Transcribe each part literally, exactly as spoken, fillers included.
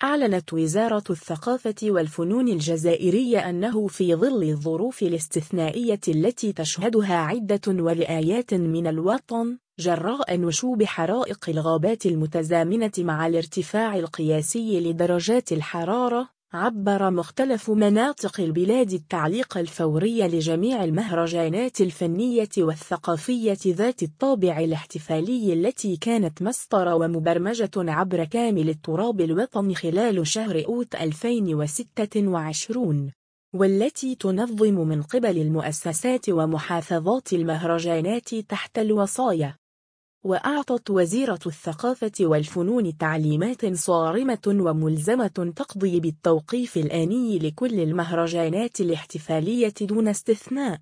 أعلنت وزارة الثقافة والفنون الجزائرية أنه في ظل الظروف الاستثنائية التي تشهدها عدة ولايات من الوطن جراء نشوب حرائق الغابات المتزامنة مع الارتفاع القياسي لدرجات الحرارة، عبر مختلف مناطق البلاد التعليق الفوري لجميع المهرجانات الفنية والثقافية ذات الطابع الاحتفالي التي كانت مسطرة ومبرمجة عبر كامل التراب الوطني خلال شهر أوت ألفين وستة وعشرين، والتي تنظم من قبل المؤسسات ومحافظات المهرجانات تحت الوصاية. وأعطت وزيرة الثقافة والفنون تعليمات صارمة وملزمة تقضي بالتوقيف الآني لكل المهرجانات الاحتفالية دون استثناء.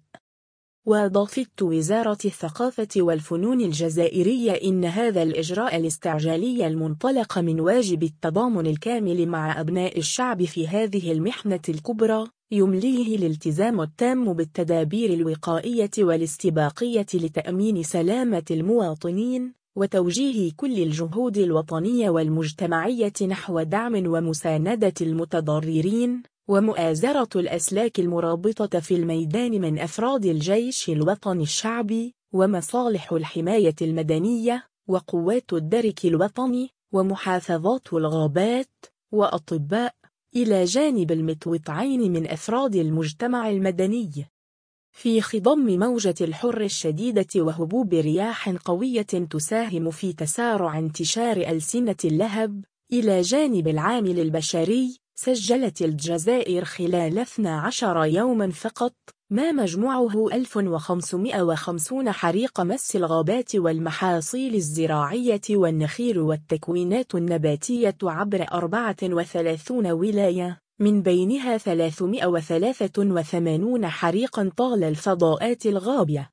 وأضافت وزارة الثقافة والفنون الجزائرية إن هذا الإجراء الاستعجالي المنطلق من واجب التضامن الكامل مع أبناء الشعب في هذه المحنة الكبرى يمليه الالتزام التام بالتدابير الوقائية والاستباقية لتأمين سلامة المواطنين، وتوجيه كل الجهود الوطنية والمجتمعية نحو دعم ومساندة المتضررين، ومؤازرة الأسلاك المرابطة في الميدان من أفراد الجيش الوطني الشعبي، ومصالح الحماية المدنية، وقوات الدرك الوطني، ومحافظات الغابات، وأطباء، إلى جانب المتوطعين من أفراد المجتمع المدني. في خضم موجة الحر الشديدة وهبوب رياح قوية تساهم في تسارع انتشار ألسنة اللهب، إلى جانب العامل البشري، سجلت الجزائر خلال اثني عشر يوما فقط ما مجموعه ألف وخمسمائة وخمسين حريق مس الغابات والمحاصيل الزراعية والنخيل والتكوينات النباتية عبر أربعة وثلاثين ولاية، من بينها ثلاثمائة وثلاثة وثمانين حريقا طال الفضاءات الغابية.